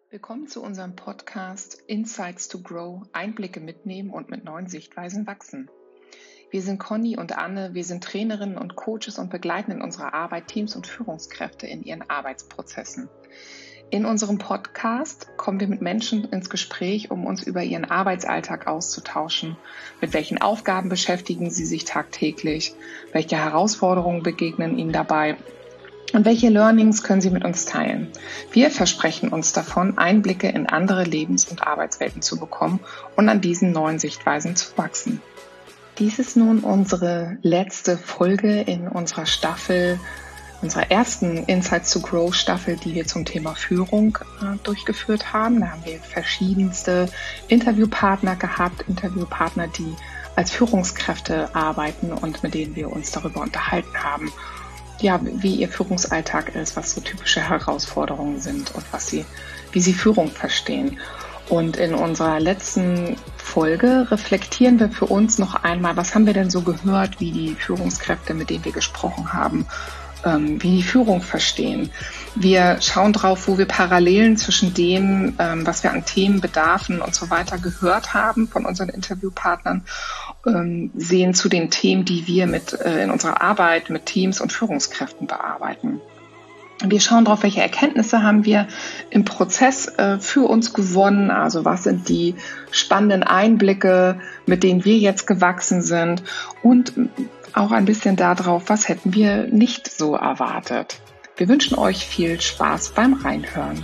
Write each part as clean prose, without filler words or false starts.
Willkommen zu unserem Podcast Insights to Grow, Einblicke mitnehmen und mit neuen Sichtweisen wachsen. Wir sind Conny und Anne, wir sind Trainerinnen und Coaches und begleiten in unserer Arbeit Teams und Führungskräfte in ihren Arbeitsprozessen. In unserem Podcast kommen wir mit Menschen ins Gespräch, um uns über ihren Arbeitsalltag auszutauschen. Mit welchen Aufgaben beschäftigen sie sich tagtäglich? Welche Herausforderungen begegnen ihnen dabei? Und welche Learnings können Sie mit uns teilen? Wir versprechen uns davon, Einblicke in andere Lebens- und Arbeitswelten zu bekommen und an diesen neuen Sichtweisen zu wachsen. Dies ist nun unsere letzte Folge in unserer Staffel, unserer ersten Insights to Grow Staffel, die wir zum Thema Führung durchgeführt haben. Da haben wir verschiedenste Interviewpartner gehabt, Interviewpartner, die als Führungskräfte arbeiten und mit denen wir uns darüber unterhalten haben. Ja, wie ihr Führungsalltag ist, was so typische Herausforderungen sind und wie sie Führung verstehen. Und in unserer letzten Folge reflektieren wir für uns noch einmal, was haben wir denn so gehört, wie die Führungskräfte, mit denen wir gesprochen haben, wie die Führung verstehen. Wir schauen drauf, wo wir Parallelen zwischen dem, was wir an Themen, Bedarfen und so weiter gehört haben von unseren Interviewpartnern, sehen zu den Themen, die wir in unserer Arbeit mit Teams und Führungskräften bearbeiten. Wir schauen drauf, welche Erkenntnisse haben wir im Prozess für uns gewonnen, also was sind die spannenden Einblicke, mit denen wir jetzt gewachsen sind, und auch ein bisschen darauf, was hätten wir nicht so erwartet. Wir wünschen euch viel Spaß beim Reinhören.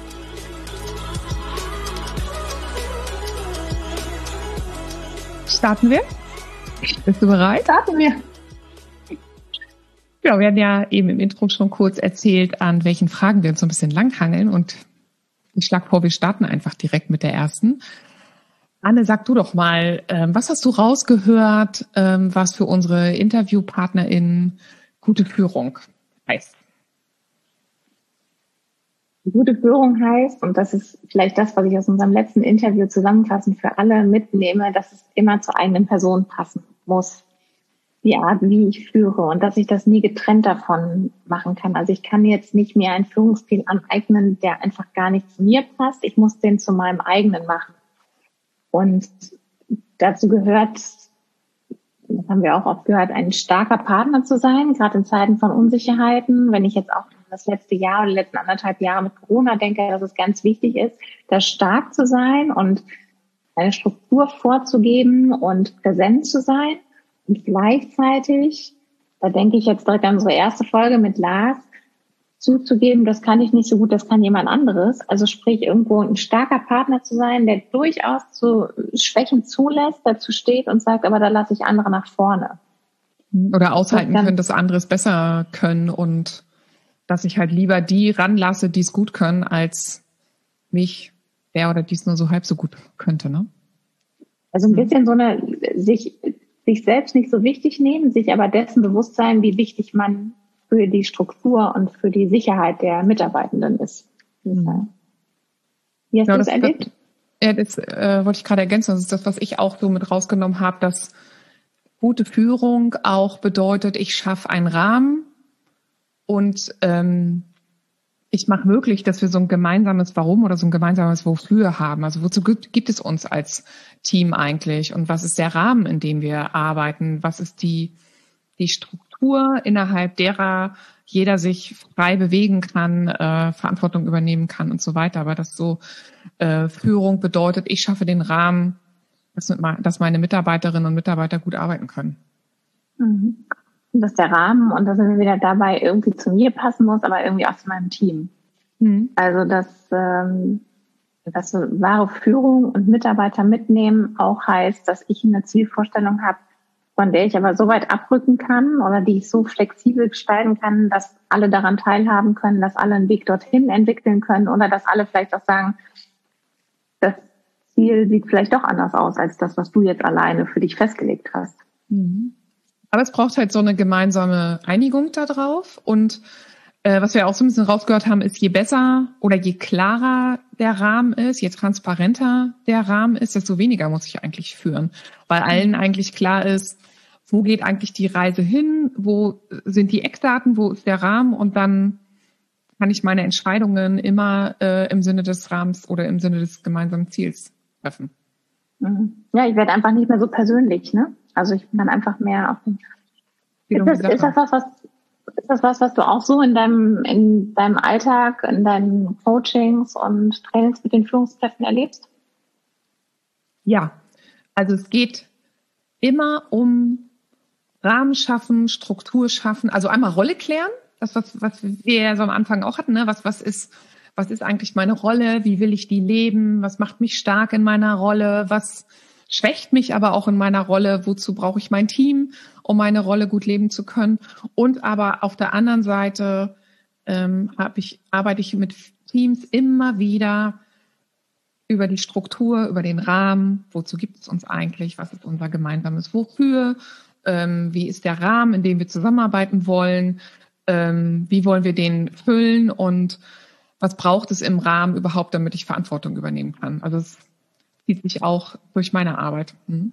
Starten wir? Bist du bereit? Starten wir. Ja, wir haben ja eben im Intro schon kurz erzählt, an welchen Fragen wir uns so ein bisschen langhangeln, und ich schlage vor, wir starten einfach direkt mit der ersten. Anne, sag du doch mal, was hast du rausgehört, was für unsere InterviewpartnerInnen gute Führung heißt? Gute Führung heißt, und das ist vielleicht das, was ich aus unserem letzten Interview zusammenfassend für alle mitnehme, dass es immer zur eigenen Person passen muss. Die Art, wie ich führe, und dass ich das nie getrennt davon machen kann. Also ich kann jetzt nicht mir einen Führungsstil aneignen, der einfach gar nicht zu mir passt. Ich muss den zu meinem eigenen machen. Und dazu gehört, das haben wir auch oft gehört, ein starker Partner zu sein, gerade in Zeiten von Unsicherheiten. Wenn ich jetzt auch das letzte Jahr oder die letzten 1,5 Jahre mit Corona denke, dass es ganz wichtig ist, da stark zu sein und eine Struktur vorzugeben und präsent zu sein. Und gleichzeitig, da denke ich jetzt direkt an unsere erste Folge mit Lars, zuzugeben, das kann ich nicht so gut, das kann jemand anderes. Also sprich, irgendwo ein starker Partner zu sein, der durchaus zu Schwächen zulässt, dazu steht und sagt, aber da lasse ich andere nach vorne. Oder aushalten können, dass andere es besser können, und dass ich halt lieber die ranlasse, die es gut können, als mich, der oder die es nur so halb so gut könnte, ne? Also ein bisschen so eine, sich selbst nicht so wichtig nehmen, sich aber dessen bewusst sein, wie wichtig man für die Struktur und für die Sicherheit der Mitarbeitenden ist. Wie hast du das erlebt? Das wollte ich gerade ergänzen. Das ist das, was ich auch so mit rausgenommen habe, dass gute Führung auch bedeutet, ich schaffe einen Rahmen und ich mache möglich, dass wir so ein gemeinsames Warum oder so ein gemeinsames Wofür haben. Also wozu gibt es uns als Team eigentlich? Und was ist der Rahmen, in dem wir arbeiten? Was ist die Struktur, innerhalb derer jeder sich frei bewegen kann, Verantwortung übernehmen kann und so weiter. Aber dass so Führung bedeutet, ich schaffe den Rahmen, dass meine Mitarbeiterinnen und Mitarbeiter gut arbeiten können. Mhm. Und dass der Rahmen, und dass er wieder dabei irgendwie zu mir passen muss, aber irgendwie auch zu meinem Team. Mhm. Also dass wahre Führung und Mitarbeiter mitnehmen auch heißt, dass ich eine Zielvorstellung habe, von der ich aber so weit abrücken kann oder die ich so flexibel gestalten kann, dass alle daran teilhaben können, dass alle einen Weg dorthin entwickeln können oder dass alle vielleicht auch sagen, das Ziel sieht vielleicht doch anders aus als das, was du jetzt alleine für dich festgelegt hast. Mhm. Aber es braucht halt so eine gemeinsame Einigung da drauf. Und was wir auch so ein bisschen rausgehört haben, ist, je besser oder je klarer der Rahmen ist, je transparenter der Rahmen ist, desto weniger muss ich eigentlich führen. Weil allen eigentlich klar ist, wo geht eigentlich die Reise hin, wo sind die Eckdaten, wo ist der Rahmen, und dann kann ich meine Entscheidungen immer im Sinne des Rahmens oder im Sinne des gemeinsamen Ziels treffen. Ja, ich werde einfach nicht mehr so persönlich, ne? Also ich bin dann einfach mehr auf den... Ist das was du auch so in deinem Alltag, in deinen Coachings und Trainings mit den Führungskräften erlebst? Ja, also es geht immer um Rahmen schaffen, Struktur schaffen, also einmal Rolle klären, das was wir ja so am Anfang auch hatten, ne? Was ist eigentlich meine Rolle? Wie will ich die leben? Was macht mich stark in meiner Rolle? Was schwächt mich aber auch in meiner Rolle? Wozu brauche ich mein Team, um meine Rolle gut leben zu können? Und aber auf der anderen Seite arbeite ich mit Teams immer wieder über die Struktur, über den Rahmen. Wozu gibt es uns eigentlich? Was ist unser gemeinsames Wofür? Wie ist der Rahmen, in dem wir zusammenarbeiten wollen? Wie wollen wir den füllen? Und was braucht es im Rahmen überhaupt, damit ich Verantwortung übernehmen kann? Also es zieht sich auch durch meine Arbeit.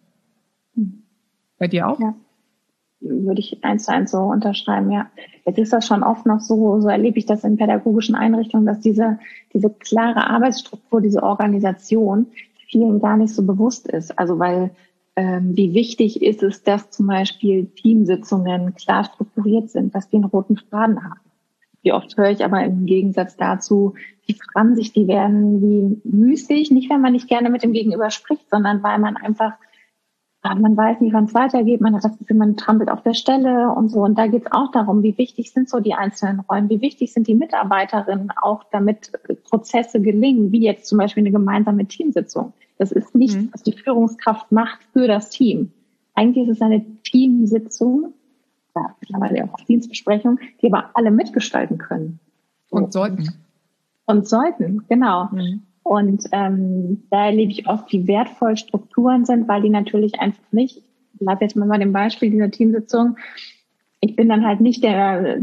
Bei dir auch? Ja, würde ich 1:1 so unterschreiben, ja. Jetzt ist das schon oft noch so erlebe ich das in pädagogischen Einrichtungen, dass diese klare Arbeitsstruktur, diese Organisation vielen gar nicht so bewusst ist. Also weil wie wichtig ist es, dass zum Beispiel Teamsitzungen klar strukturiert sind, dass die einen roten Faden haben. Wie oft höre ich aber im Gegensatz dazu, wie franzig die werden, wie müßig, nicht wenn man nicht gerne mit dem Gegenüber spricht, sondern weil man einfach, man weiß nicht, wann es weitergeht, man hat das Gefühl, man trampelt auf der Stelle und so. Und da geht es auch darum, wie wichtig sind so die einzelnen Rollen, wie wichtig sind die Mitarbeiterinnen auch, damit Prozesse gelingen, wie jetzt zum Beispiel eine gemeinsame Teamsitzung. Das ist nichts, was die Führungskraft macht für das Team. Eigentlich ist es eine Teamsitzung, mittlerweile auch Dienstbesprechung, die aber alle mitgestalten können. Und sollten. Und sollten, genau. Und da erlebe ich oft, wie wertvoll Strukturen sind, weil die natürlich einfach nicht, ich bleibe jetzt mal bei dem Beispiel dieser Teamsitzung, ich bin dann halt nicht der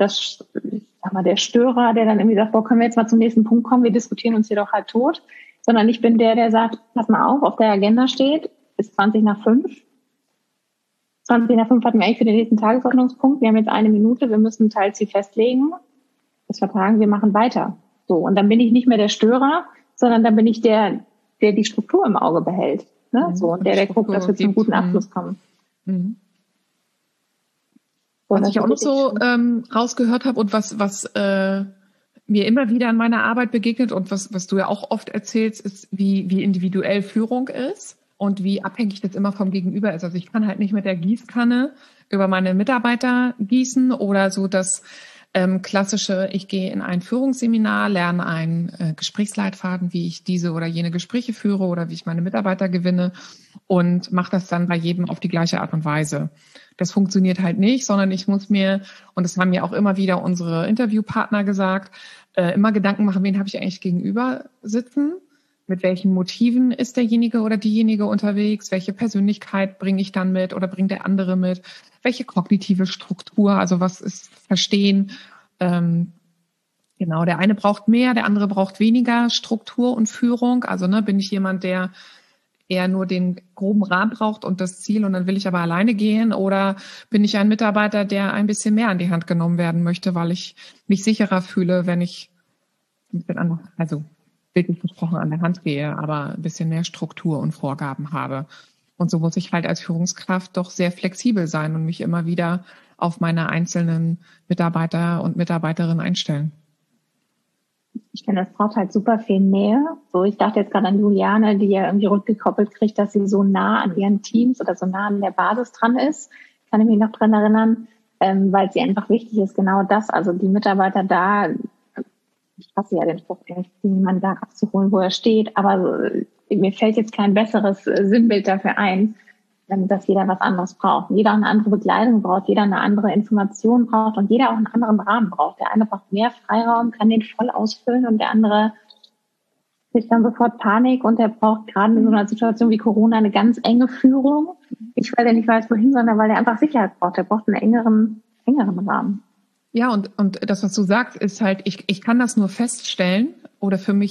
Störer, der dann irgendwie sagt, boah, können wir jetzt mal zum nächsten Punkt kommen, wir diskutieren uns hier doch halb tot, sondern ich bin der sagt, pass mal auf der Agenda steht, ist 20:05. 20:05 hatten wir eigentlich für den nächsten Tagesordnungspunkt. Wir haben jetzt 1 Minute, wir müssen ein Teilziel festlegen. Das vertagen, wir machen weiter. So, und dann bin ich nicht mehr der Störer, sondern dann bin ich der die Struktur im Auge behält. Ne? So, und der guckt, dass wir zum guten Abschluss kommen. Was ich auch noch so rausgehört habe und was mir immer wieder in meiner Arbeit begegnet und was du ja auch oft erzählst, ist, wie individuell Führung ist und wie abhängig das immer vom Gegenüber ist. Also ich kann halt nicht mit der Gießkanne über meine Mitarbeiter gießen oder so das klassische, ich gehe in ein Führungsseminar, lerne einen Gesprächsleitfaden, wie ich diese oder jene Gespräche führe oder wie ich meine Mitarbeiter gewinne und mache das dann bei jedem auf die gleiche Art und Weise. Das funktioniert halt nicht, sondern ich muss mir, und das haben mir auch immer wieder unsere Interviewpartner gesagt, immer Gedanken machen, wen habe ich eigentlich gegenüber sitzen, mit welchen Motiven ist derjenige oder diejenige unterwegs, welche Persönlichkeit bringe ich dann mit oder bringt der andere mit, welche kognitive Struktur, also was ist Verstehen. Genau, der eine braucht mehr, der andere braucht weniger Struktur und Führung. Also bin ich jemand, der eher nur den groben Rahmen braucht und das Ziel und dann will ich aber alleine gehen, oder bin ich ein Mitarbeiter, der ein bisschen mehr an die Hand genommen werden möchte, weil ich mich sicherer fühle, wenn ich bildlich gesprochen an der Hand gehe, aber ein bisschen mehr Struktur und Vorgaben habe. Und so muss ich halt als Führungskraft doch sehr flexibel sein und mich immer wieder auf meine einzelnen Mitarbeiter und Mitarbeiterinnen einstellen. Ich finde, das braucht halt super viel Nähe. So, ich dachte jetzt gerade an Juliane, die ja irgendwie rückgekoppelt kriegt, dass sie so nah an ihren Teams oder so nah an der Basis dran ist. Kann ich mich noch dran erinnern, weil sie einfach wichtig ist, genau das. Also die Mitarbeiter da, ich hasse ja den Spruch, jemanden da abzuholen, wo er steht, aber mir fällt jetzt kein besseres Sinnbild dafür ein, dass jeder was anderes braucht. Jeder eine andere Begleitung braucht, jeder eine andere Information braucht und jeder auch einen anderen Rahmen braucht. Der eine braucht mehr Freiraum, kann den voll ausfüllen und der andere kriegt dann sofort Panik und der braucht gerade in so einer Situation wie Corona eine ganz enge Führung. Nicht, weil er nicht weiß, wohin, sondern weil er einfach Sicherheit braucht. Der braucht einen engeren Rahmen. Ja, und das, was du sagst, ist halt, ich kann das nur feststellen oder für mich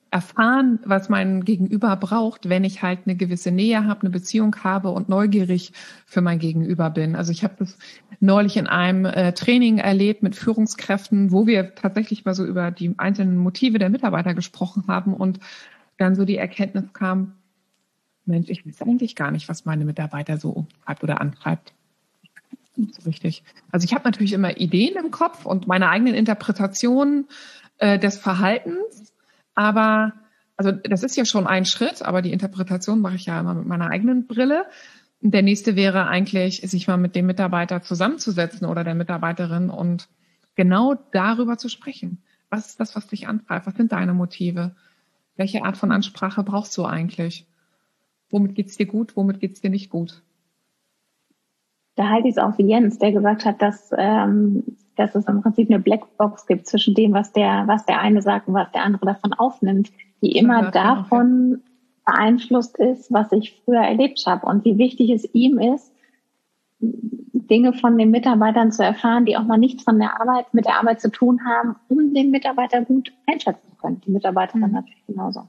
erfahren, was mein Gegenüber braucht, wenn ich halt eine gewisse Nähe habe, eine Beziehung habe und neugierig für mein Gegenüber bin. Also ich habe das neulich in einem Training erlebt mit Führungskräften, wo wir tatsächlich mal so über die einzelnen Motive der Mitarbeiter gesprochen haben und dann so die Erkenntnis kam, Mensch, ich weiß eigentlich gar nicht, was meine Mitarbeiter so umtreibt oder antreibt. Nicht so richtig. Also ich habe natürlich immer Ideen im Kopf und meine eigenen Interpretationen des Verhaltens, aber also das ist ja schon ein Schritt, aber die Interpretation mache ich ja immer mit meiner eigenen Brille. Und der nächste wäre eigentlich, sich mal mit dem Mitarbeiter zusammenzusetzen oder der Mitarbeiterin und genau darüber zu sprechen. Was ist das, was dich antreibt? Was sind deine Motive? Welche Art von Ansprache brauchst du eigentlich? Womit geht's dir gut? Womit geht's dir nicht gut? Da halte ich es auch wie Jens, der gesagt hat, dass es im Prinzip eine Blackbox gibt zwischen dem, was der eine sagt und was der andere davon aufnimmt, die immer davon beeinflusst ist, was ich früher erlebt habe und wie wichtig es ihm ist, Dinge von den Mitarbeitern zu erfahren, die auch mal nichts mit der Arbeit zu tun haben, um den Mitarbeiter gut einschätzen zu können. Die Mitarbeiter dann natürlich genauso.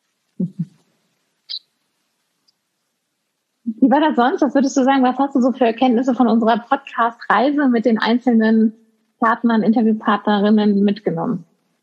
Wie war das sonst? Was würdest du sagen? Was hast du so für Erkenntnisse von unserer Podcast-Reise mit den einzelnen Partnern, Interviewpartnerinnen mitgenommen?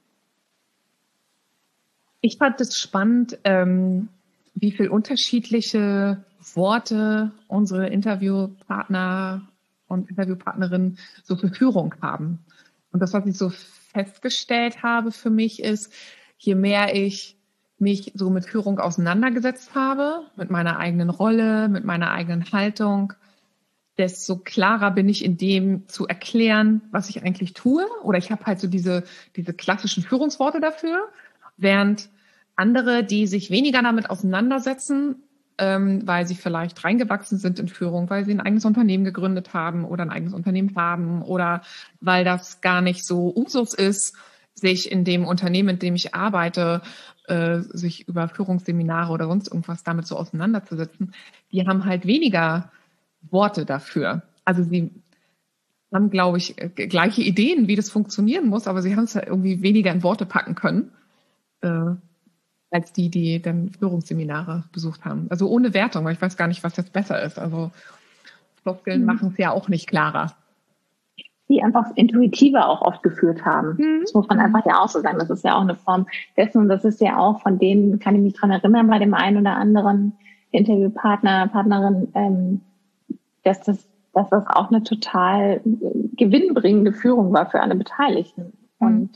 Ich fand es spannend, wie viel unterschiedliche Worte unsere Interviewpartner und Interviewpartnerinnen so für Führung haben. Und das, was ich so festgestellt habe für mich ist, je mehr ich mich so mit Führung auseinandergesetzt habe, mit meiner eigenen Rolle, mit meiner eigenen Haltung, desto klarer bin ich in dem zu erklären, was ich eigentlich tue. Oder ich habe halt so diese klassischen Führungsworte dafür, während andere, die sich weniger damit auseinandersetzen, weil sie vielleicht reingewachsen sind in Führung, weil sie ein eigenes Unternehmen gegründet haben oder ein eigenes Unternehmen haben oder weil das gar nicht so Usus ist, sich in dem Unternehmen, in dem ich arbeite, sich über Führungsseminare oder sonst irgendwas damit so auseinanderzusetzen, die haben halt weniger Worte dafür. Also sie haben, glaube ich, gleiche Ideen, wie das funktionieren muss, aber sie haben es ja irgendwie weniger in Worte packen können, als die dann Führungsseminare besucht haben. Also ohne Wertung, weil ich weiß gar nicht, was jetzt besser ist. Also Floskeln machen es ja auch nicht klarer. Die einfach intuitiver auch oft geführt haben. Das muss man einfach ja auch so sagen. Das ist ja auch eine Form dessen und das ist ja auch von denen, kann ich mich dran erinnern, bei dem einen oder anderen Interviewpartner, Partnerin, dass das auch eine total gewinnbringende Führung war für alle Beteiligten. Und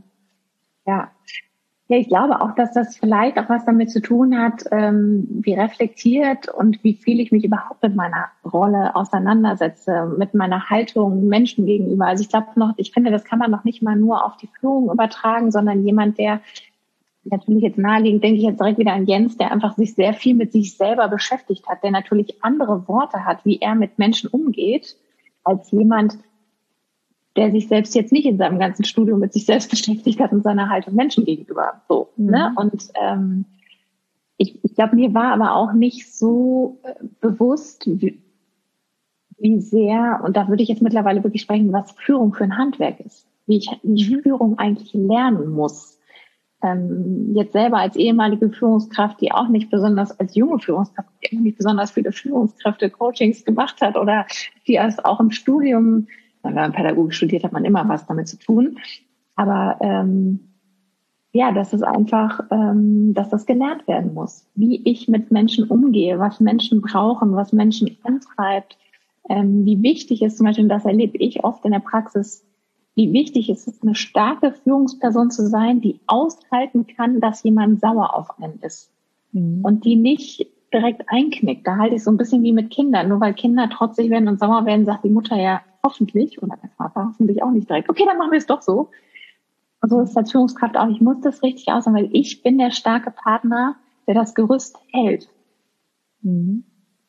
ja, ich glaube auch, dass das vielleicht auch was damit zu tun hat, wie reflektiert und wie viel ich mich überhaupt mit meiner Rolle auseinandersetze, mit meiner Haltung Menschen gegenüber. Also ich finde, das kann man noch nicht mal nur auf die Führung übertragen, sondern jemand, der natürlich jetzt naheliegend, denke ich jetzt direkt wieder an Jens, der einfach sich sehr viel mit sich selber beschäftigt hat, der natürlich andere Worte hat, wie er mit Menschen umgeht, als jemand, der sich selbst jetzt nicht in seinem ganzen Studium mit sich selbst beschäftigt hat und seiner Haltung Menschen gegenüber. So, ne? Und ich glaube, mir war aber auch nicht so bewusst, wie sehr, und da würde ich jetzt mittlerweile wirklich sprechen, was Führung für ein Handwerk ist, wie ich Führung eigentlich lernen muss. Jetzt selber als ehemalige Führungskraft, die auch nicht besonders, als junge Führungskraft, die auch nicht besonders viele Führungskräfte-Coachings gemacht hat oder die erst auch im Studium, wenn man Pädagogik studiert, hat man immer was damit zu tun. Aber das ist einfach, dass das gelernt werden muss. Wie ich mit Menschen umgehe, was Menschen brauchen, was Menschen antreibt, wie wichtig es zum Beispiel, und das erlebe ich oft in der Praxis, wie wichtig es ist, eine starke Führungsperson zu sein, die aushalten kann, dass jemand sauer auf einen ist. Und die nicht direkt einknickt. Da halte ich so ein bisschen wie mit Kindern. Nur weil Kinder trotzig werden und sauer werden, sagt die Mutter ja hoffentlich, oder der Vater hoffentlich auch nicht direkt, okay, dann machen wir es doch so. Und so ist als Führungskraft auch, ich muss das richtig aussagen, weil ich bin der starke Partner, der das Gerüst hält. Und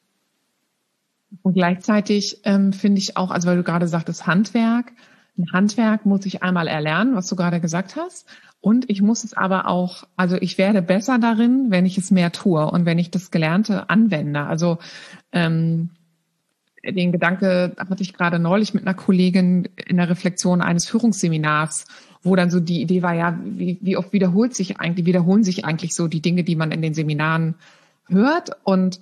gleichzeitig finde ich auch, also weil du gerade sagtest, Handwerk, ein Handwerk muss ich einmal erlernen, was du gerade gesagt hast. Und ich muss es aber auch, also ich werde besser darin, wenn ich es mehr tue und wenn ich das Gelernte anwende. Also den Gedanke hatte ich gerade neulich mit einer Kollegin in der Reflexion eines Führungsseminars, wo dann so die Idee war, ja, wie oft wiederholen sich eigentlich so die Dinge, die man in den Seminaren hört. Und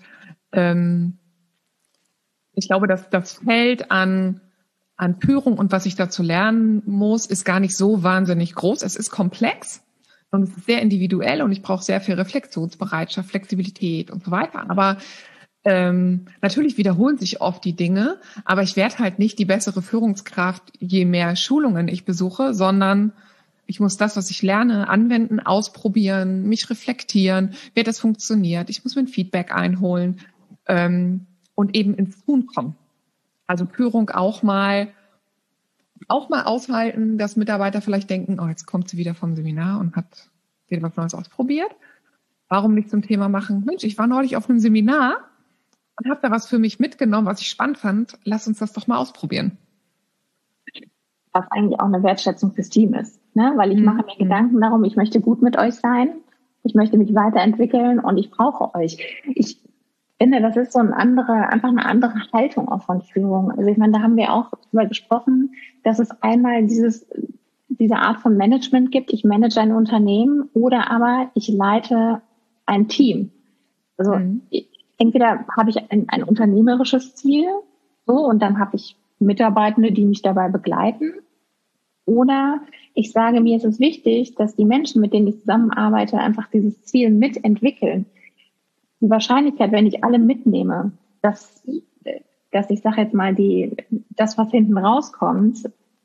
ich glaube, dass das Feld an Führung und was ich dazu lernen muss, ist gar nicht so wahnsinnig groß. Es ist komplex und es ist sehr individuell und ich brauche sehr viel Reflexionsbereitschaft, Flexibilität und so weiter. Aber natürlich wiederholen sich oft die Dinge, aber ich werde halt nicht die bessere Führungskraft, je mehr Schulungen ich besuche, sondern ich muss das, was ich lerne, anwenden, ausprobieren, mich reflektieren, wie das funktioniert. Ich muss mir ein Feedback einholen und eben ins Tun kommen. Also Führung auch mal aushalten, dass Mitarbeiter vielleicht denken, oh, jetzt kommt sie wieder vom Seminar und hat wieder was Neues ausprobiert. Warum nicht zum Thema machen? Mensch, ich war neulich auf einem Seminar und habe da was für mich mitgenommen, was ich spannend fand. Lass uns das doch mal ausprobieren. Was eigentlich auch eine Wertschätzung fürs Team ist, ne? Weil ich mache mir Gedanken darum, ich möchte gut mit euch sein, ich möchte mich weiterentwickeln und ich brauche euch. Ich finde, das ist so einfach eine andere Haltung auch von Führung. Also ich meine, da haben wir auch drüber gesprochen, dass es einmal diese Art von Management gibt. Ich manage ein Unternehmen oder aber ich leite ein Team. Also entweder habe ich ein unternehmerisches Ziel, so, und dann habe ich Mitarbeitende, die mich dabei begleiten. Oder ich sage, mir ist es wichtig, dass die Menschen, mit denen ich zusammenarbeite, einfach dieses Ziel mitentwickeln. Die Wahrscheinlichkeit, wenn ich alle mitnehme, dass ich sage jetzt mal, das, was hinten rauskommt,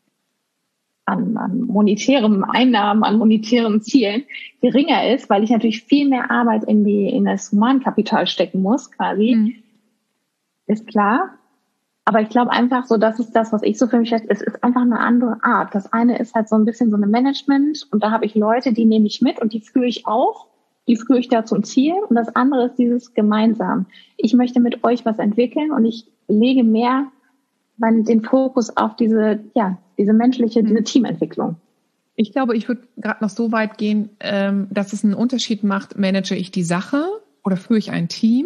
an monetären Einnahmen, an monetären Zielen geringer ist, weil ich natürlich viel mehr Arbeit in das Humankapital stecken muss, quasi, ist klar. Aber ich glaube einfach so, das ist das, was ich so für mich schätze, es ist einfach eine andere Art. Das eine ist halt so ein bisschen so eine Management und da habe ich Leute, die nehme ich mit und die führe ich auch. Die führe ich da zum Ziel. Und das andere ist dieses gemeinsam. Ich möchte mit euch was entwickeln und ich lege mehr den Fokus auf diese menschliche, diese Teamentwicklung. Ich glaube, ich würde gerade noch so weit gehen, dass es einen Unterschied macht, manage ich die Sache oder führe ich ein Team.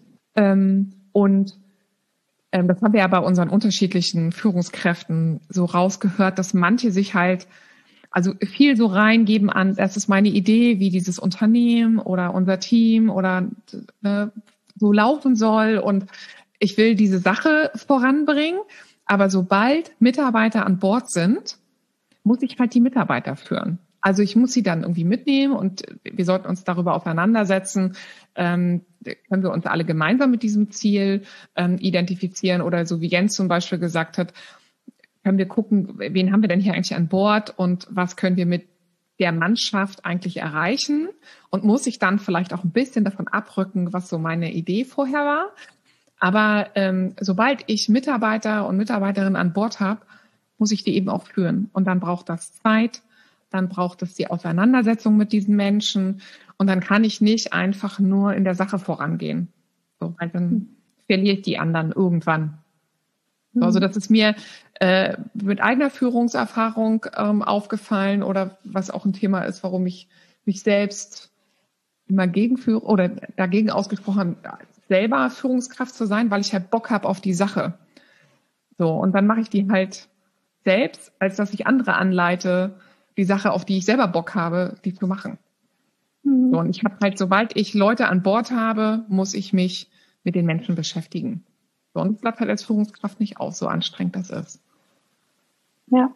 Das haben wir ja bei unseren unterschiedlichen Führungskräften so rausgehört, dass manche sich halt also viel so reingeben an, das ist meine Idee, wie dieses Unternehmen oder unser Team oder so laufen soll und ich will diese Sache voranbringen. Aber sobald Mitarbeiter an Bord sind, muss ich halt die Mitarbeiter führen. Also ich muss sie dann irgendwie mitnehmen und wir sollten uns darüber auseinandersetzen, können wir uns alle gemeinsam mit diesem Ziel identifizieren oder so wie Jens zum Beispiel gesagt hat, können wir gucken, wen haben wir denn hier eigentlich an Bord und was können wir mit der Mannschaft eigentlich erreichen und muss ich dann vielleicht auch ein bisschen davon abrücken, was so meine Idee vorher war. Aber sobald ich Mitarbeiter und Mitarbeiterinnen an Bord habe, muss ich die eben auch führen. Und dann braucht das Zeit, dann braucht es die Auseinandersetzung mit diesen Menschen und dann kann ich nicht einfach nur in der Sache vorangehen. So, weil dann verliere ich die anderen irgendwann. So, also das ist mir mit eigener Führungserfahrung aufgefallen oder was auch ein Thema ist, warum ich mich selbst immer gegenführe oder dagegen ausgesprochen habe, selber Führungskraft zu sein, weil ich halt Bock habe auf die Sache. So, und dann mache ich die halt selbst, als dass ich andere anleite, die Sache, auf die ich selber Bock habe, die zu machen. So, und ich habe halt, sobald ich Leute an Bord habe, muss ich mich mit den Menschen beschäftigen. So, und es bleibt halt als Führungskraft nicht aus, so anstrengend das ist. Ja.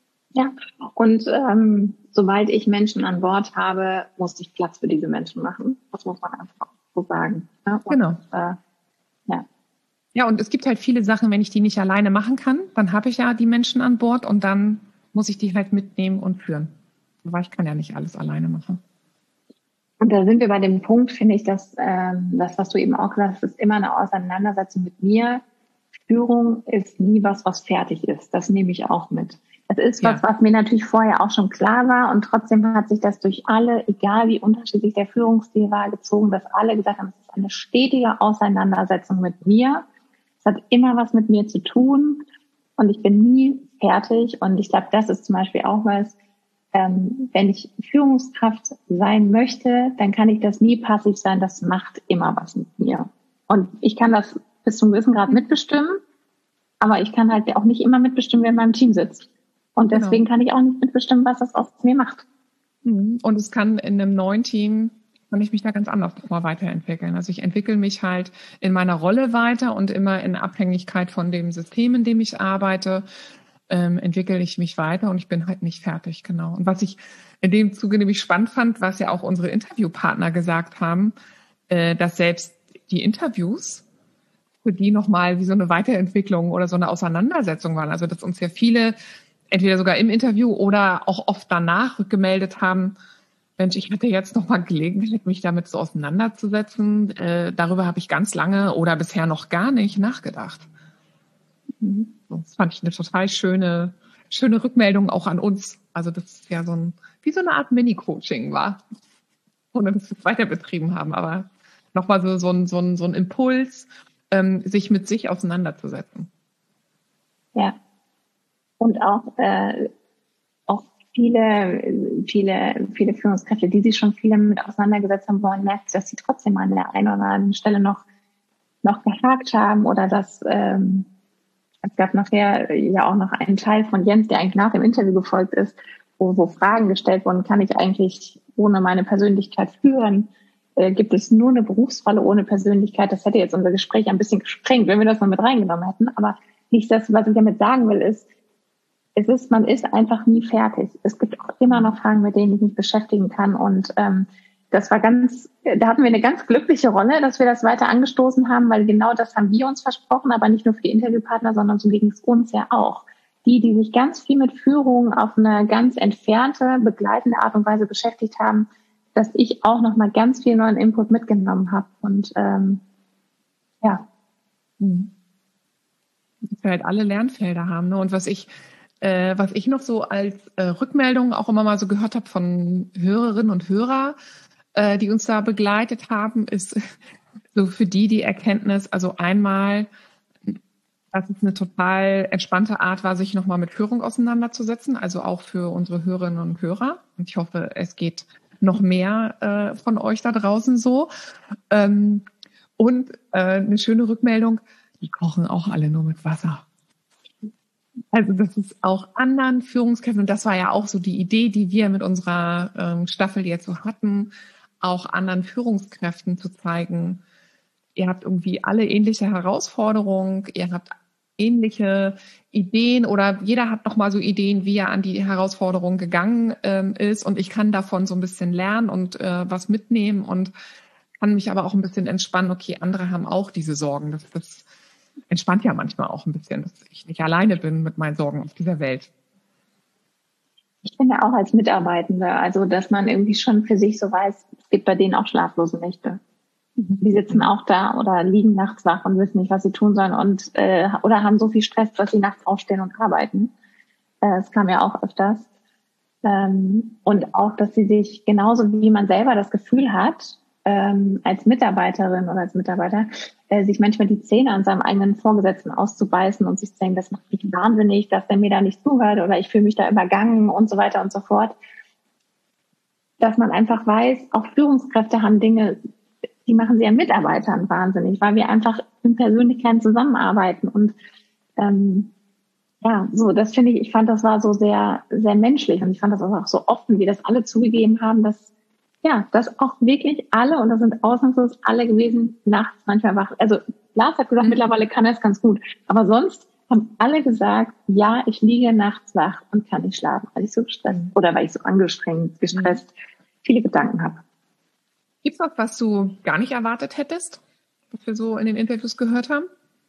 Und sobald ich Menschen an Bord habe, muss ich Platz für diese Menschen machen. Das muss man einfach so sagen. Ja? Und, genau. Ja, und es gibt halt viele Sachen, wenn ich die nicht alleine machen kann, dann habe ich ja die Menschen an Bord und dann muss ich die halt mitnehmen und führen. Aber ich kann ja nicht alles alleine machen. Und da sind wir bei dem Punkt, finde ich, dass das, was du eben auch gesagt hast, ist immer eine Auseinandersetzung mit mir. Führung ist nie was fertig ist. Das nehme ich auch mit. Das ist was mir natürlich vorher auch schon klar war und trotzdem hat sich das durch alle, egal wie unterschiedlich der Führungsstil war, gezogen, dass alle gesagt haben, es ist eine stetige Auseinandersetzung mit mir. Es hat immer was mit mir zu tun und ich bin nie fertig. Und ich glaube, das ist zum Beispiel auch was, wenn ich Führungskraft sein möchte, dann kann ich das nie passiv sein. Das macht immer was mit mir. Und ich kann das bis zum gewissen Grad mitbestimmen, Aber ich kann halt auch nicht immer mitbestimmen, wer in meinem Team sitzt. Und deswegen kann ich auch nicht mitbestimmen, was das aus mir macht. Und es kann in einem neuen Team, kann ich mich da ganz anders mal weiterentwickeln. Also ich entwickle mich halt in meiner Rolle weiter und immer in Abhängigkeit von dem System, in dem ich arbeite, entwickle ich mich weiter und ich bin halt nicht fertig, genau. Und was ich in dem Zuge nämlich spannend fand, was ja auch unsere Interviewpartner gesagt haben, dass selbst die Interviews für die nochmal wie so eine Weiterentwicklung oder so eine Auseinandersetzung waren. Also dass uns ja viele entweder sogar im Interview oder auch oft danach rückgemeldet haben, Mensch, ich hatte jetzt nochmal Gelegenheit, mich damit so auseinanderzusetzen. Darüber habe ich ganz lange oder bisher noch gar nicht nachgedacht. Das fand ich eine total schöne Rückmeldung auch an uns. Also das ist ja wie so eine Art Mini-Coaching war, ohne dass wir es weiter betrieben haben, aber nochmal so ein Impuls, sich mit sich auseinanderzusetzen. Ja. Und auch viele Führungskräfte, die sich schon viel damit auseinandergesetzt haben, wollen merken, dass sie trotzdem an der einen oder anderen Stelle noch gehakt haben oder dass es gab nachher ja auch noch einen Teil von Jens, der eigentlich nach dem Interview gefolgt ist, wo Fragen gestellt wurden, kann ich eigentlich ohne meine Persönlichkeit führen? Gibt es nur eine Berufsrolle ohne Persönlichkeit? Das hätte jetzt unser Gespräch ein bisschen gesprengt, wenn wir das mal mit reingenommen hätten. Aber nicht das, was ich damit sagen will, ist, man ist einfach nie fertig. Es gibt auch immer noch Fragen, mit denen ich mich beschäftigen kann. Und da hatten wir eine ganz glückliche Rolle, dass wir das weiter angestoßen haben, weil genau das haben wir uns versprochen, aber nicht nur für die Interviewpartner, sondern so ging es uns ja auch. Die sich ganz viel mit Führung auf eine ganz entfernte, begleitende Art und Weise beschäftigt haben, dass ich auch noch mal ganz viel neuen Input mitgenommen habe. Und ja. Dass wir halt alle Lernfelder haben. Ne? Und was ich noch so als Rückmeldung auch immer mal so gehört habe von Hörerinnen und Hörer, die uns da begleitet haben, ist so für die Erkenntnis, also einmal, dass es eine total entspannte Art war, sich nochmal mit Führung auseinanderzusetzen, also auch für unsere Hörerinnen und Hörer. Und ich hoffe, es geht noch mehr von euch da draußen so. Und eine schöne Rückmeldung, die kochen auch alle nur mit Wasser. Also das ist auch anderen Führungskräften, und das war ja auch so die Idee, die wir mit unserer Staffel jetzt so hatten, auch anderen Führungskräften zu zeigen, ihr habt irgendwie alle ähnliche Herausforderungen, ihr habt ähnliche Ideen oder jeder hat nochmal so Ideen, wie er an die Herausforderung gegangen ist, und ich kann davon so ein bisschen lernen und was mitnehmen und kann mich aber auch ein bisschen entspannen, okay, andere haben auch diese Sorgen. Das entspannt ja manchmal auch ein bisschen, dass ich nicht alleine bin mit meinen Sorgen auf dieser Welt. Ich finde auch als Mitarbeitende, also dass man irgendwie schon für sich so weiß, es gibt bei denen auch schlaflose Nächte. Die sitzen auch da oder liegen nachts wach und wissen nicht, was sie tun sollen und oder haben so viel Stress, dass sie nachts aufstehen und arbeiten. Das kam ja auch öfters. Und auch, dass sie sich genauso wie man selber das Gefühl hat, als Mitarbeiterin oder als Mitarbeiter, sich manchmal die Zähne an seinem eigenen Vorgesetzten auszubeißen und sich zu denken, das macht mich wahnsinnig, dass der mir da nicht zuhört oder ich fühle mich da übergangen und so weiter und so fort. Dass man einfach weiß, auch Führungskräfte haben Dinge, die machen sie ja Mitarbeitern wahnsinnig, weil wir einfach in Persönlichkeiten zusammenarbeiten. Und so, das finde ich fand, das war so sehr, sehr menschlich. Und ich fand das auch so offen, wie das alle zugegeben haben, dass auch wirklich alle, und das sind ausnahmslos alle gewesen, nachts manchmal wach. Also Lars hat gesagt, mittlerweile kann er es ganz gut. Aber sonst haben alle gesagt, ja, ich liege nachts wach und kann nicht schlafen, weil ich so gestresst oder weil ich so angestrengt, gestresst, viele Gedanken habe. Gibt es was du gar nicht erwartet hättest, was wir so in den Interviews gehört haben?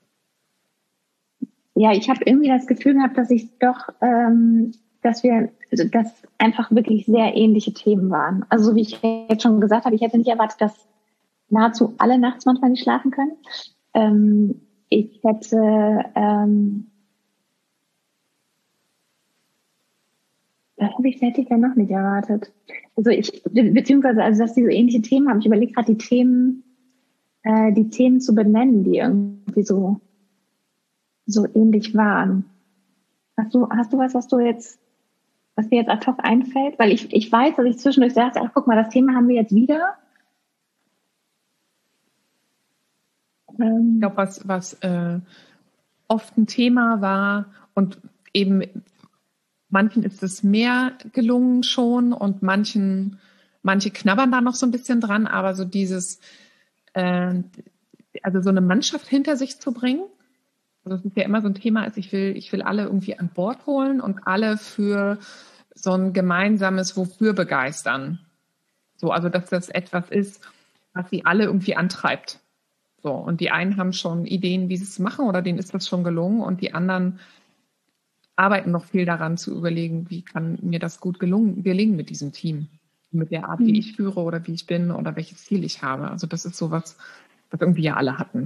Ja, ich habe irgendwie das Gefühl gehabt, dass ich doch, dass einfach wirklich sehr ähnliche Themen waren. Also wie ich jetzt schon gesagt habe, ich hätte nicht erwartet, dass nahezu alle nachts manchmal nicht schlafen können. Ich hätte, hätte ich ja noch nicht erwartet. Also dass die so ähnliche Themen haben. Ich überlege gerade die Themen zu benennen, die irgendwie so ähnlich waren. Hast du was dir jetzt ad hoc einfällt? Weil ich weiß, dass ich zwischendurch sagte, ach guck mal, das Thema haben wir jetzt wieder. Ich glaube, was oft ein Thema war und eben manchen ist es mehr gelungen schon und manche knabbern da noch so ein bisschen dran, aber so dieses, also so eine Mannschaft hinter sich zu bringen, also das ist ja immer so ein Thema, ist, ich will alle irgendwie an Bord holen und alle für so ein gemeinsames Wofür begeistern. So, also dass das etwas ist, was sie alle irgendwie antreibt. So, und die einen haben schon Ideen, wie sie es machen, oder denen ist das schon gelungen, und die anderen arbeiten noch viel daran zu überlegen, wie kann mir das gut gelingen mit diesem Team, mit der Art, wie ich führe oder wie ich bin oder welches Ziel ich habe. Also das ist sowas, was irgendwie ja alle hatten.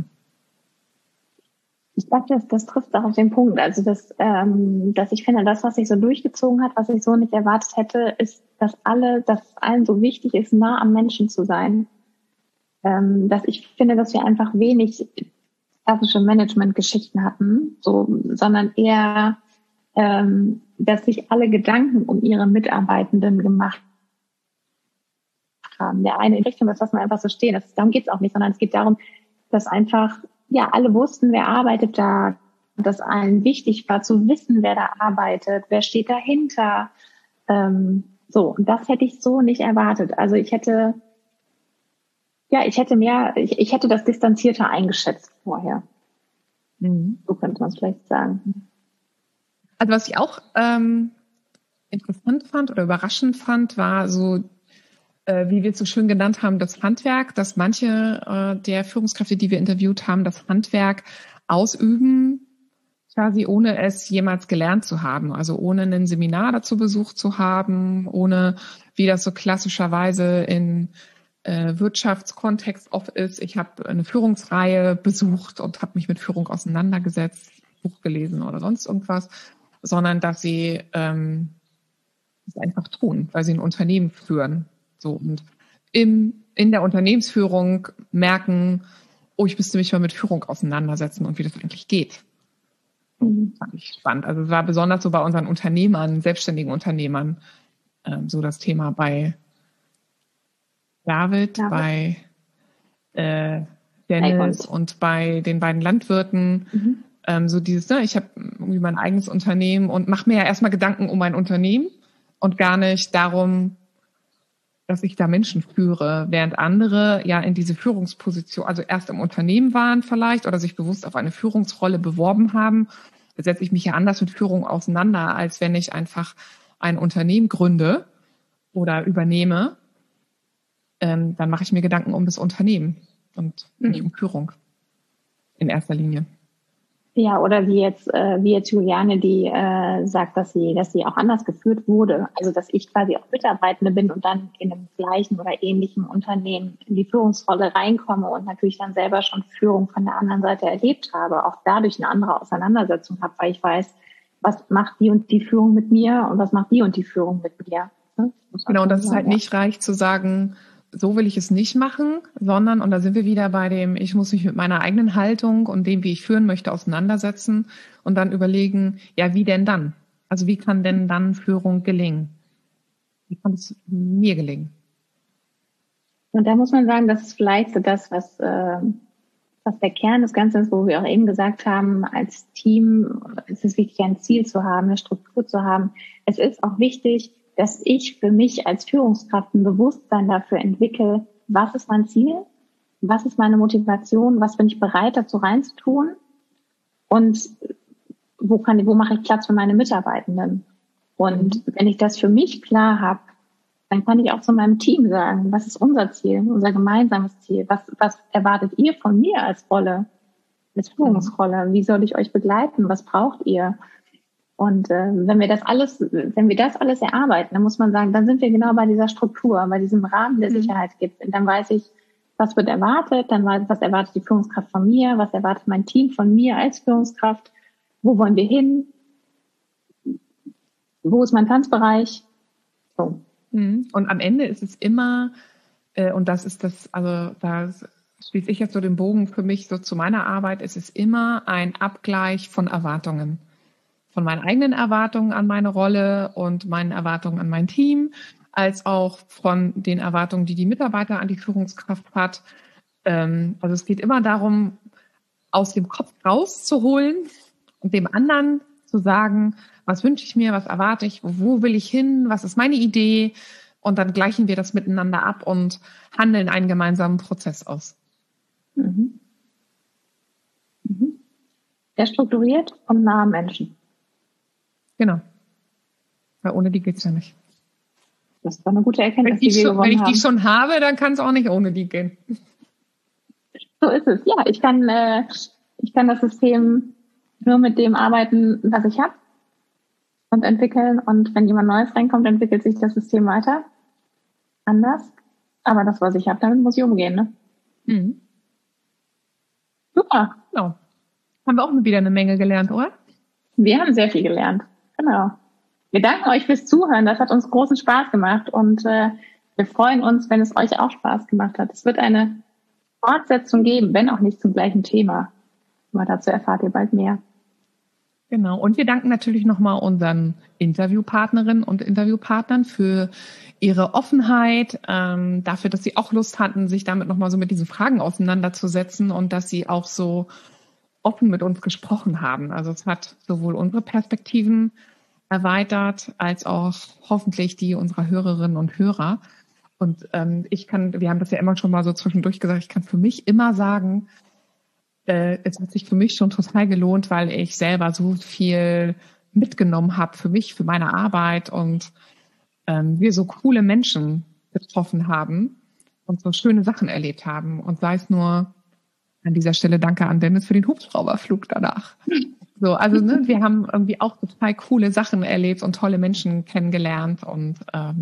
Ich glaube, das trifft auch auf den Punkt. Also dass ich finde, das, was sich so durchgezogen hat, was ich so nicht erwartet hätte, ist, dass es allen so wichtig ist, nah am Menschen zu sein. Dass ich finde, dass wir einfach wenig klassische Management-Geschichten hatten, sondern eher, dass sich alle Gedanken um ihre Mitarbeitenden gemacht haben. Der eine in Richtung, das lassen wir einfach so stehen. Darum geht es auch nicht, sondern es geht darum, dass einfach alle wussten, wer arbeitet da, dass allen wichtig war zu wissen, wer da arbeitet, wer steht dahinter. Und das hätte ich so nicht erwartet. Also ich hätte das distanzierter eingeschätzt vorher. So könnte man es vielleicht sagen. Also was ich auch interessant fand oder überraschend fand, war so, wie wir es so schön genannt haben, das Handwerk, dass manche der Führungskräfte, die wir interviewt haben, das Handwerk ausüben, quasi ohne es jemals gelernt zu haben, also ohne ein Seminar dazu besucht zu haben, ohne, wie das so klassischerweise in Wirtschaftskontext oft ist. Ich habe eine Führungsreihe besucht und habe mich mit Führung auseinandergesetzt, Buch gelesen oder sonst irgendwas, sondern dass sie es einfach tun, weil sie ein Unternehmen führen. So, und in der Unternehmensführung merken, ich müsste mich mal mit Führung auseinandersetzen und wie das eigentlich geht. Fand ich spannend. Also es war besonders so bei unseren Unternehmern, selbstständigen Unternehmern, so das Thema bei David, bei Dennis und bei den beiden Landwirten. So dieses, ich habe irgendwie mein eigenes Unternehmen und mache mir ja erstmal Gedanken um mein Unternehmen und gar nicht darum, dass ich da Menschen führe, während andere ja in diese Führungsposition, also erst im Unternehmen waren vielleicht oder sich bewusst auf eine Führungsrolle beworben haben. Da setze ich mich ja anders mit Führung auseinander, als wenn ich einfach ein Unternehmen gründe oder übernehme. Dann mache ich mir Gedanken um das Unternehmen und nicht um Führung in erster Linie. Ja, oder wie jetzt Juliane, die sagt, dass sie auch anders geführt wurde. Also dass ich quasi auch Mitarbeitende bin und dann in einem gleichen oder ähnlichen Unternehmen in die Führungsrolle reinkomme und natürlich dann selber schon Führung von der anderen Seite erlebt habe, auch dadurch eine andere Auseinandersetzung habe, weil ich weiß, was macht die und die Führung mit mir und was macht die und die Führung mit mir. Genau, und das ist halt nicht reich zu sagen, so will ich es nicht machen, sondern, und da sind wir wieder bei dem, ich muss mich mit meiner eigenen Haltung und dem, wie ich führen möchte, auseinandersetzen und dann überlegen, ja, wie denn dann? Also wie kann denn dann Führung gelingen? Wie kann es mir gelingen? Und da muss man sagen, das ist vielleicht so das, was der Kern des Ganzen ist, wo wir auch eben gesagt haben, als Team ist es wichtig, ein Ziel zu haben, eine Struktur zu haben. Es ist auch wichtig, dass ich für mich als Führungskraft ein Bewusstsein dafür entwickle, was ist mein Ziel, was ist meine Motivation, was bin ich bereit dazu reinzutun und wo mache ich Platz für meine Mitarbeitenden. Und wenn ich das für mich klar habe, dann kann ich auch zu meinem Team sagen, was ist unser Ziel, unser gemeinsames Ziel, was erwartet ihr von mir als Rolle, als Führungsrolle, wie soll ich euch begleiten, was braucht ihr? Und wenn wir das alles erarbeiten, dann muss man sagen, dann sind wir genau bei dieser Struktur, bei diesem Rahmen, der Sicherheit gibt. Und dann weiß ich, was wird erwartet, dann weiß ich, was erwartet die Führungskraft von mir, was erwartet mein Team von mir als Führungskraft, wo wollen wir hin, wo ist mein Tanzbereich. So. Und am Ende ist es immer, und das ist das, also da schließe ich jetzt so den Bogen für mich so zu meiner Arbeit, es ist immer ein Abgleich von Erwartungen. Von meinen eigenen Erwartungen an meine Rolle und meinen Erwartungen an mein Team, als auch von den Erwartungen, die die Mitarbeiter an die Führungskraft hat. Also es geht immer darum, aus dem Kopf rauszuholen Und dem anderen zu sagen, was wünsche ich mir, was erwarte ich, wo will ich hin, was ist meine Idee? Und dann gleichen wir das miteinander ab und handeln einen gemeinsamen Prozess aus. Mhm. Sehr strukturiert und nah am Menschen. Genau. Weil ohne die geht's ja nicht. Das war eine gute Erkenntnis, wenn ich die schon habe, dann kann es auch nicht ohne die gehen. So ist es. Ja, ich kann das System nur mit dem arbeiten, was ich habe und entwickeln. Und wenn jemand Neues reinkommt, entwickelt sich das System weiter. Anders. Aber das, was ich habe, damit muss ich umgehen. Ne? Mhm. Super. Genau. Haben wir auch wieder eine Menge gelernt, oder? Wir haben sehr viel gelernt. Genau. Wir danken euch fürs Zuhören. Das hat uns großen Spaß gemacht. Und wir freuen uns, wenn es euch auch Spaß gemacht hat. Es wird eine Fortsetzung geben, wenn auch nicht zum gleichen Thema. Aber dazu erfahrt ihr bald mehr. Genau. Und wir danken natürlich nochmal unseren Interviewpartnerinnen und Interviewpartnern für ihre Offenheit, dafür, dass sie auch Lust hatten, sich damit nochmal so mit diesen Fragen auseinanderzusetzen und dass sie auch so offen mit uns gesprochen haben. Also es hat sowohl unsere Perspektiven erweitert, als auch hoffentlich die unserer Hörerinnen und Hörer. Und wir haben das ja immer schon mal so zwischendurch gesagt, ich kann für mich immer sagen, es hat sich für mich schon total gelohnt, weil ich selber so viel mitgenommen habe für mich, für meine Arbeit und wir so coole Menschen getroffen haben und so schöne Sachen erlebt haben. Und sei es nur an dieser Stelle danke an Dennis für den Hubschrauberflug danach. So, also wir haben irgendwie auch total coole Sachen erlebt und tolle Menschen kennengelernt und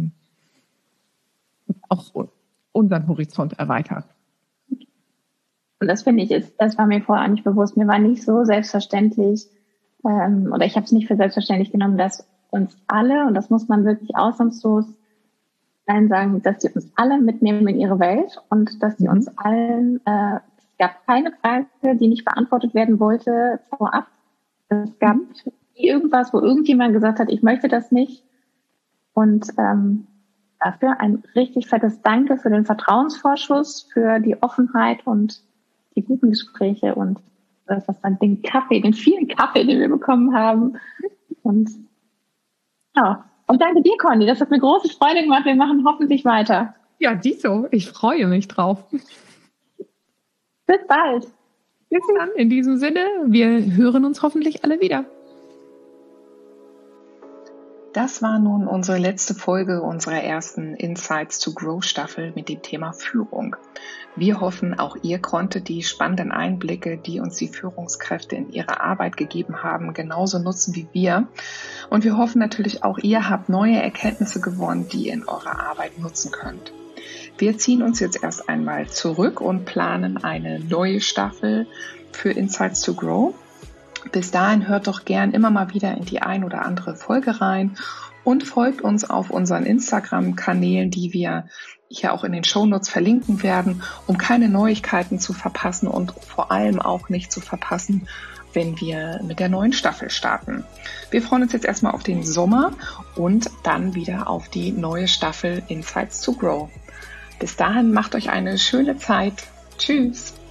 auch unseren Horizont erweitert. Und das finde ich, das war mir vorher nicht bewusst. Mir war nicht so selbstverständlich, oder ich habe es nicht für selbstverständlich genommen, dass uns alle, und das muss man wirklich ausnahmslos sagen, dass die uns alle mitnehmen in ihre Welt und dass die uns allen, es gab keine Frage, die nicht beantwortet werden wollte vorab. Es gab irgendwas, wo irgendjemand gesagt hat, ich möchte das nicht. Und dafür ein richtig fettes Danke für den Vertrauensvorschuss, für die Offenheit und die guten Gespräche und das, was dann den vielen Kaffee, den wir bekommen haben. Und ja, und danke dir, Conny. Das hat mir große Freude gemacht. Wir machen hoffentlich weiter. Ja, dito. Ich freue mich drauf. Bis bald. Bis dann. In diesem Sinne, wir hören uns hoffentlich alle wieder. Das war nun unsere letzte Folge unserer ersten Insights to Grow Staffel mit dem Thema Führung. Wir hoffen, auch ihr konntet die spannenden Einblicke, die uns die Führungskräfte in ihrer Arbeit gegeben haben, genauso nutzen wie wir. Und wir hoffen natürlich auch, ihr habt neue Erkenntnisse gewonnen, die ihr in eurer Arbeit nutzen könnt. Wir ziehen uns jetzt erst einmal zurück und planen eine neue Staffel für Insights to Grow. Bis dahin hört doch gern immer mal wieder in die ein oder andere Folge rein und folgt uns auf unseren Instagram-Kanälen, die wir hier auch in den Shownotes verlinken werden, um keine Neuigkeiten zu verpassen und vor allem auch nicht zu verpassen, wenn wir mit der neuen Staffel starten. Wir freuen uns jetzt erstmal auf den Sommer und dann wieder auf die neue Staffel Insights to Grow. Bis dahin macht euch eine schöne Zeit. Tschüss!